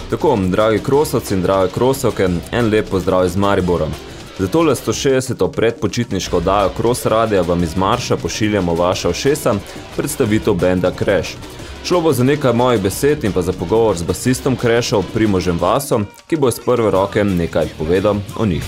Tako, dragi krosovci in drage krosovke, en lep pozdrav iz Maribora. Za tole 160. predpočitniško oddajo Cross Radia vam iz Marša pošiljamo vaša ušesa predstavitev benda Crash. Šlo bo za nekaj mojih besed in pa za pogovor z basistom Crashov Primožem Vasom, ki bo iz prve roke nekaj povedal o njih.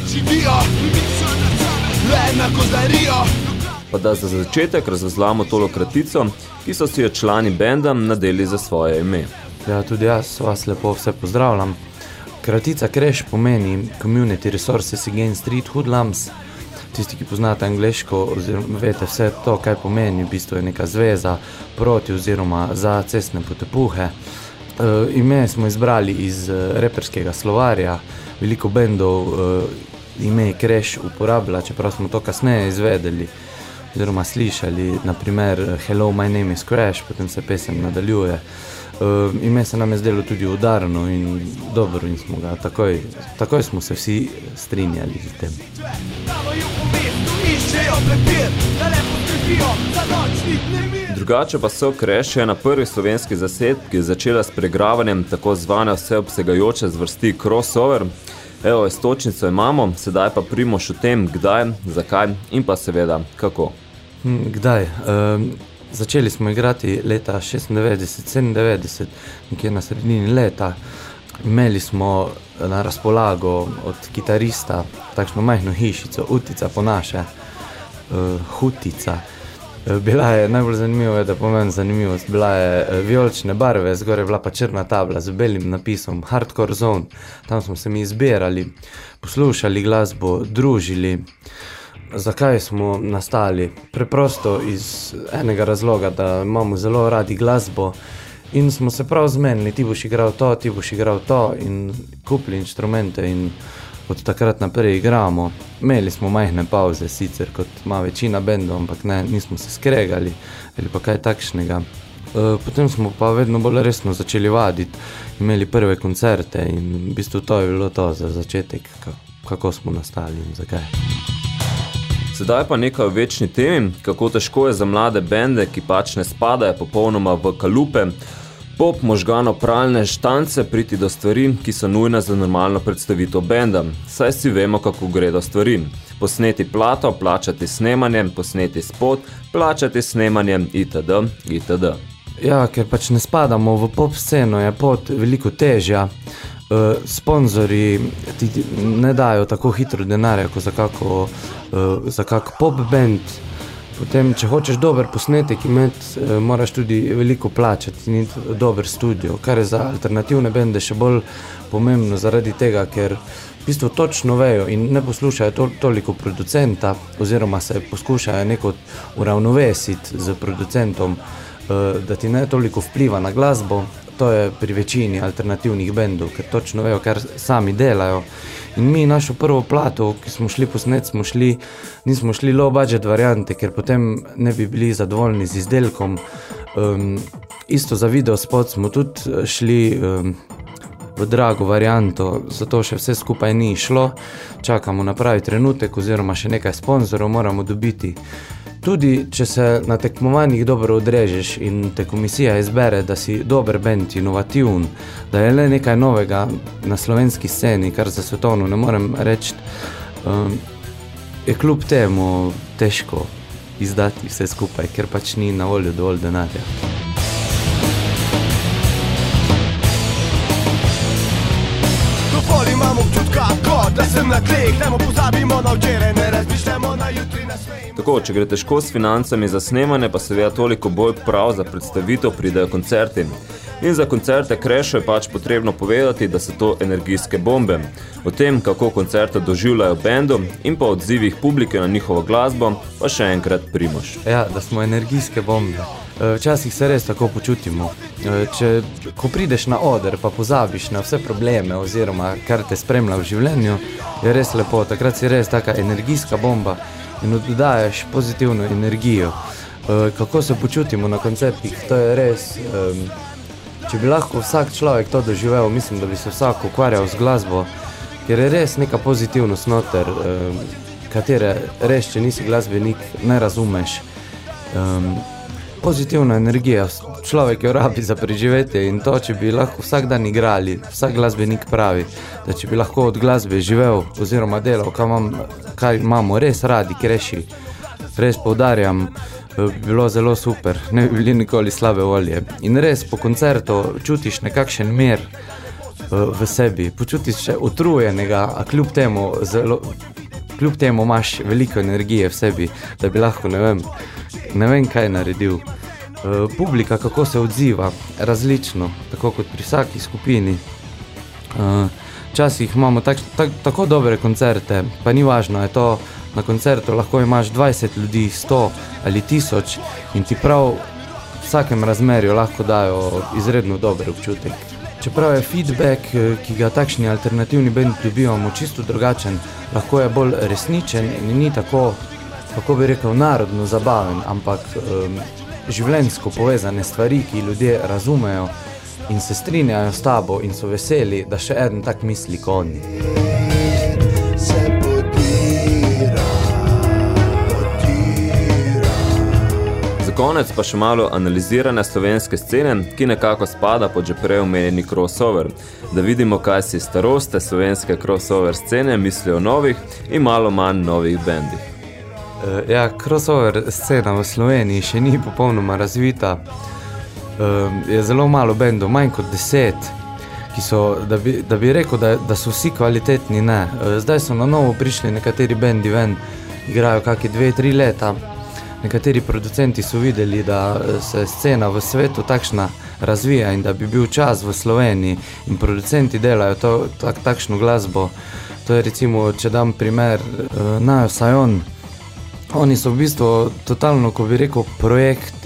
Pa da za začetek razvazlamo tolo kratico, ki so si jo člani benda nadeli za svoje ime. Ja, tudi jaz vas lepo vse pozdravljam. Kratica Crash pomeni Community Resources Against Street Hoodlums. Tisti, ki poznate angleško, oziroma vete vse to, kaj pomeni, v bistvu je neka zveza proti oziroma za cestne potepuhe. Ime smo izbrali iz reperskega slovarja, veliko bendov ime Crash uporablja, čeprav smo to kasneje izvedeli oziroma slišali, naprimer Hello, my name is Crash, potem se pesem nadaljuje. Ime se nam je zdelo tudi udarno in dobro in smo ga takoj smo se vsi strinjali z tem. Drugače pa so Crash je na prvi slovenski zasedbi začela s preigravanjem tako zvane vseobsegajoče zvrsti crossover. Evo, istočnico imamo, sedaj pa Primož o tem, kdaj, zakaj in pa seveda kako. Kdaj? Začeli smo igrati leta 96-97, nekje na sredini leta. Imeli smo na razpolago od kitarista takšno majhno hišico, utica po naše, hutica. Bila je, najbolj zanimivo je, da pomeni zanimivost, bila je vijolične barve, zgore je bila pa črna tabla z belim napisom Hardcore Zone. Tam smo se mi izbirali, poslušali glasbo, družili. Zakaj smo nastali? Preprosto iz enega razloga, da imamo zelo radi glasbo in smo se prav zmenili, ti boš igral to in kupili inštrumente in od takrat naprej igramo. Imeli smo majhne pauze sicer, kot ima večina bendov, ampak ne, nismo se skregali ali pa kaj takšnega. Potem smo pa vedno bolj resno začeli vaditi, imeli prve koncerte in v bistvu to je bilo to za začetek, kako smo nastali in zakaj. Sedaj pa nekaj o večni temi, kako težko je za mlade bende, ki pač ne spadajo popolnoma v kalupe, pop možgano pralne štance priti do stvari, ki so nujne za normalno predstavitev benda. Saj si vemo, kako gre do stvari. Posneti plato, plačati snemanje, posneti spot, plačati snemanje, itd. itd. Ja, ker pač ne spadamo v pop sceno, je pot veliko težja. Sponzori ti ne dajo tako hitro denarja, kot za kak pop band. Potem, če hočeš dober posnetek imeti, moraš tudi veliko plačati in dober studio, kar je za alternativne bende še bolj pomembno zaradi tega, ker v bistvu točno vejo in ne poslušajo toliko producenta oziroma se poskušajo neko uravnovesiti z producentom, da ti ne toliko vpliva na glasbo. To je pri večini alternativnih bendov, ker točno vejo, kar sami delajo. In mi našo prvo plato, ki smo šli posnet, nismo šli low budget variante, ker potem ne bi bili zadovoljni z izdelkom. Isto za video spot smo tudi šli v drago varianto, zato še vse skupaj ni šlo. Čakamo na pravi trenutek oziroma še nekaj sponzorov moramo dobiti. Tudi, če se na tekmovanjih dobro odrežeš in te komisija izbere, da si dober bend, inovativen, da je le nekaj novega na slovenski sceni, kar za svetovno ne morem reči, je kljub temu težko izdati vse skupaj, ker pač ni na voljo dovolj denarja. Dovolj imamo občutka, da sem na tleh, nemo pozabimo na včeraj, ne razmišljamo na jutri, na svej. Tako, če gre težko s financami za snemanje, pa seveda toliko bolj prav za predstavitev pridejo koncerti. In za koncerte Crashov je pač potrebno povedati, da so to energijske bombe. O tem, kako koncerte doživljajo bendom in pa odzivih publike na njihovo glasbo, pa še enkrat Primož. Ja, da smo energijske bombe. Včasih se res tako počutimo. Ko prideš na oder, pa pozabiš na vse probleme oziroma kar te spremlja v življenju, je res lepo. Takrat si res taka energijska bomba in oddajaš pozitivno energijo. Kako se počutimo na koncertih, to je res... Če bi lahko vsak človek to doživel, mislim, da bi se vsak ukvarjal z glasbo, ker je res neka pozitivnost noter, katere res, če nisi glasbenik, ne razumeš. pozitivna energija, človek jo rabi za preživetje in to, če bi lahko vsak dan igrali, vsak glasbenik pravi, da če bi lahko od glasbe živel oziroma delal, kaj imamo res radi, kreši, res poudarjam, bi bilo zelo super, ne bi bili nikoli slabe volje. In res po koncertu čutiš nekakšen mir v sebi, počutiš še utrujenega, a kljub temu imaš veliko energije v sebi, da bi lahko, ne vem kaj naredil. Publika, kako se odziva, različno, tako kot pri vsaki skupini. Včasih imamo tako dobre koncerte, pa ni važno, je to na koncertu, lahko imaš 20 ljudi, 100 ali 1000 in ti prav v vsakem razmerju lahko dajo izredno dober občutek. Čeprav je feedback, ki ga takšni alternativni band dobivamo, čisto drugačen, lahko je bolj resničen in ni tako, kako bi rekel, narodno zabaven, ampak življenjsko povezane stvari, ki ljudje razumejo in se strinjajo s tabo in so veseli, da še eden tak misli kot oni. Za konec pa še malo analizirane slovenske scene, ki nekako spada pod že prej omenjeni crossover, da vidimo, kaj si staroste slovenske crossover scene mislijo o novih in malo manj novih bendih. Ja, crossover scena v Sloveniji še ni popolnoma razvita. Je zelo malo bendov, manj kot 10, ki so, da bi rekel, da so vsi kvalitetni, ne. Zdaj so na novo prišli nekateri bendi ven, igrajo kakšne 2-3 leta. Nekateri producenti so videli, da se scena v svetu takšna razvija in da bi bil čas v Sloveniji in producenti delajo takšno glasbo. To je recimo, če dam primer, Najo Sajon. Oni so v bistvu totalno, ko bi rekel, projekt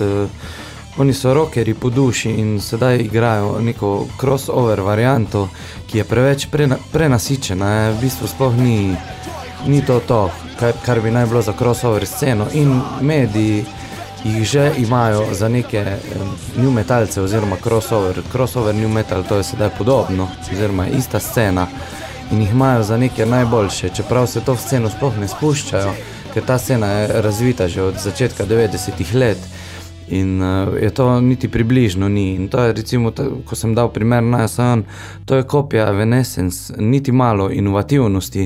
oni so rockeri po duši in sedaj igrajo neko crossover varianto, ki je preveč prenasičena, v bistvu sploh ni to, kar bi naj bilo za crossover sceno in mediji jih že imajo za neke new metalce oziroma crossover new metal, to je sedaj podobno oziroma ista scena in jih imajo za neke najboljše, čeprav se to v sceno sploh ne spuščajo, ker ta scena je razvita že od začetka 90-ih let in je to niti približno ni. In to je recimo, ko sem dal primer Najo Sajon, to je kopija Evanescence, niti malo inovativnosti.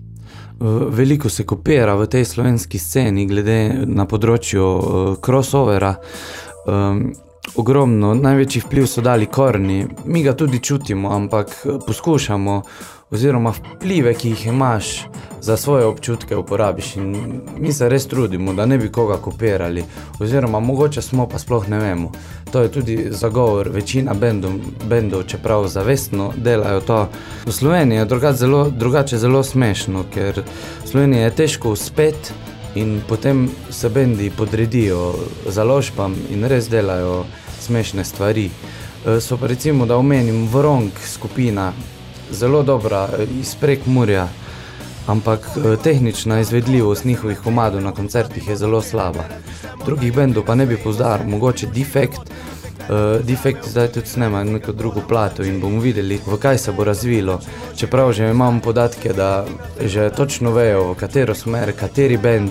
Veliko se kopira v tej slovenski sceni glede na področju crossovera. Ogromno, največji vpliv so dali Korni. Mi ga tudi čutimo, ampak poskušamo oziroma vplive, ki jih imaš, za svoje občutke uporabiš in mi se res trudimo, da ne bi koga kopirali oziroma mogoče smo, pa sploh ne vemo. To je tudi zagovor večina bendov, čeprav zavestno delajo to. V Sloveniji je drugače zelo smešno, ker v Sloveniji je težko uspeti in potem se bendi podredijo založbam in res delajo smešne stvari. So pa recimo, da omenim Vrong skupina, zelo dobra iz Prekmurja, ampak tehnična izvedljivost njihovih komadov na koncertih je zelo slaba. Drugih bendov pa ne bi pozdar, mogoče Defekt. Defekt zdaj tudi snema neko drugo plato in bomo videli, v kaj se bo razvilo. Čeprav že imam podatke, da že točno vejo, v katero smer, kateri bend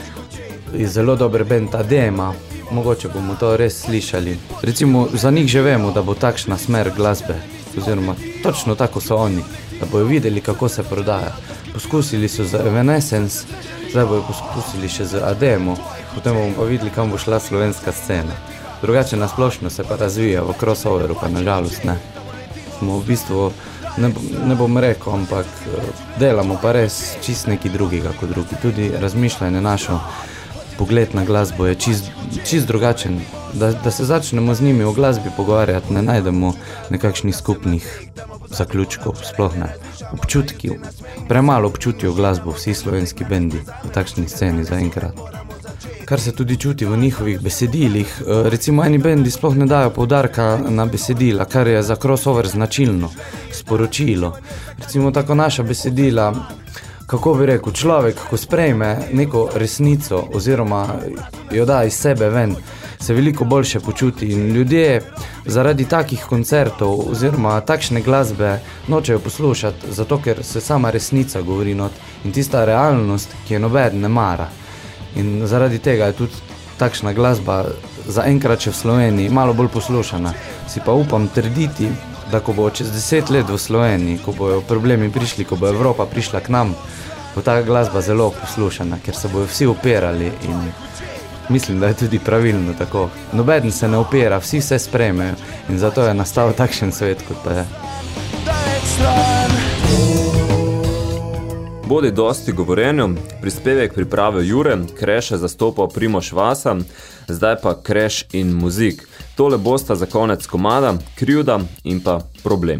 je zelo dober bend Adema. Mogoče bomo to res slišali. Recimo, za njih že vemo, da bo takšna smer glasbe, oziroma točno tako so oni, da bojo videli, kako se prodaja. Poskusili so z Evanescence, zdaj bojo poskusili še z Ademo, potem bomo pa videli, kam bo šla slovenska scena. Drugače nasplošno se pa razvija v crossoveru, pa nažalost ne. Smo v bistvu, ne bom rekel, ampak delamo pa res čist nekaj drugega kot drugi. Tudi razmišljanje našo, pogled na glasbo je čist drugačen. Da se začnemo z njimi o glasbi pogovarjati, ne najdemo nekakšnih skupnih zaključkov, sploh ne. Občutki, premalo občutijo glasbo vsi slovenski bendi v takšni sceni zaenkrat. Kar se tudi čuti v njihovih besedilih, recimo eni bendi sploh ne dajo poudarka na besedila, kar je za crossover značilno, sporočilo. Recimo tako naša besedila, kako bi rekel, človek, ko sprejme neko resnico oziroma jo da iz sebe ven, se veliko boljše počuti in ljudje zaradi takih koncertov oziroma takšne glasbe nočejo poslušati, zato ker se sama resnica govori not in tista realnost, ki je nobeden ne mara. In zaradi tega je tudi takšna glasba zaenkrat še v Sloveniji malo bolj poslušana. Si pa upam trditi, da ko bo čez 10 let v Sloveniji, ko bojo problemi prišli, ko bo Evropa prišla k nam, bo ta glasba zelo poslušana, ker se bojo vsi upirali in mislim, da je tudi pravilno tako. Nobeden se ne upira, vsi vse sprejmejo in zato je nastal takšen svet, kot pa je. Bodi dosti govorenju, prispevek pripravil Jure, Kreše zastopal Primož Vasa, zdaj pa Kreš in muzik. Tole bosta za konec komada, Krivda in pa Problem.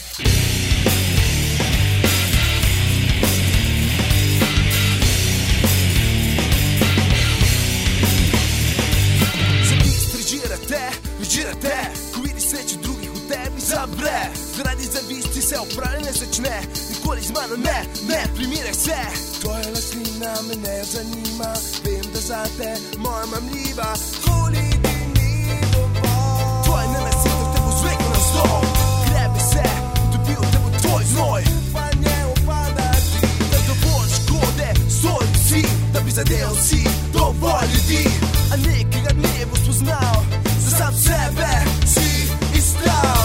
Se opravljanje začne, nikoli z mano ne primiraj se. Tvoja lastnina me ne zanima, vem, da zate moja mamljiva. Koli ni dovolj. Tvoje nenasilno te bo zveklo na zdol. Grebe se, dobil te bo tvoj znoj. Upanje opadati, da dovolj škode, svoj si, da bi zadel si dovolj ljudi. A nekega dne bo spoznal, za sam sebe si izstal.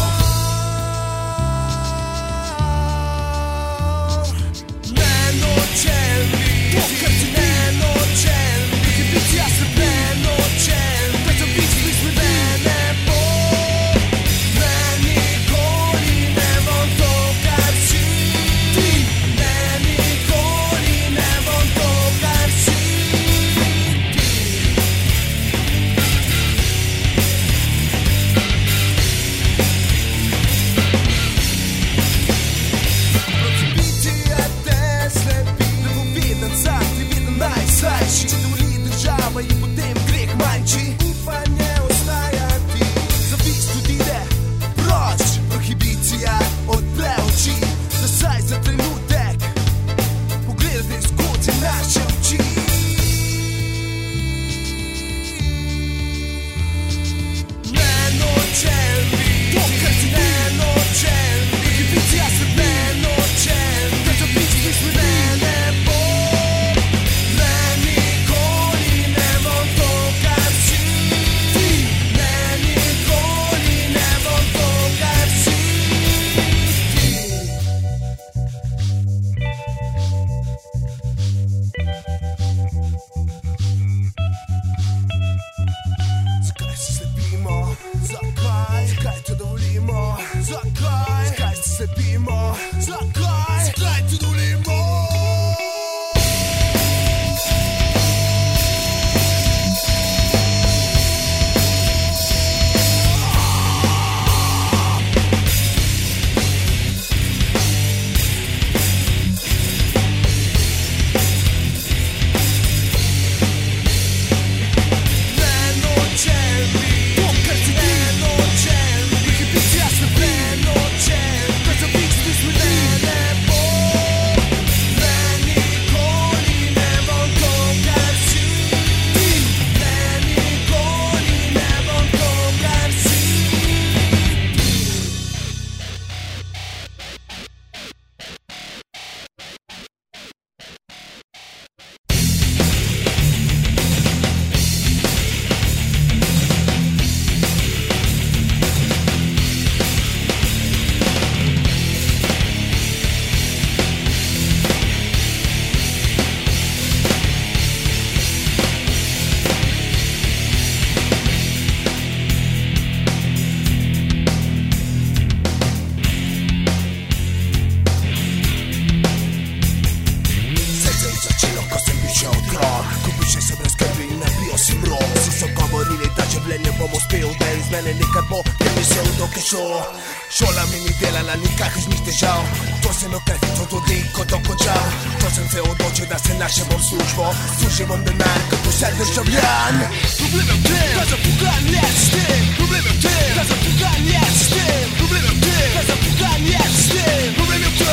Šola mi ni delala nikakršnih težav, to sem okrepil tudi, ko to končal. To sem se odločil, da se našem bom službo, služil bom denar, kot vse državljan. Problem je v tem, da zapugan je sistem. Problem je v tem, da zapugan je sistem. Problem je v tem, da zapugan je sistem. Problem je v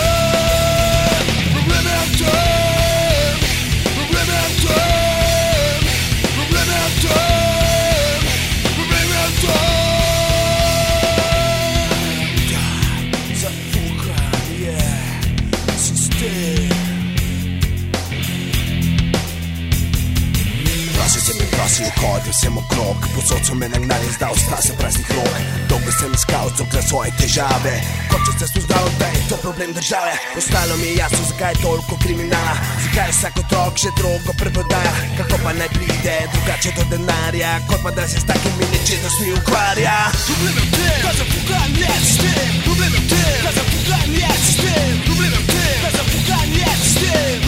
tem, problem je v tem, problem je v tem, problem je v tem, problem je v tem. Hodil sem okrog, posod so me nagnali, zdal sta se praznih rok. Dolgo sem iskal vzrok za svoje težave, kot če ste spoznal, da je to problem države. Ostalo mi je jasno, zakaj je toliko kriminala, zakaj vsak otrok še drogo preprodaja. Kako pa naj pride drugače do denarja, kot pa da se s takimi nečednostmi ukvarja. Problem je v tem, da zapuglan je sistem. Problem je v tem, da zapuglan je sistem. Problem je v tem, da zapuglan je sistem.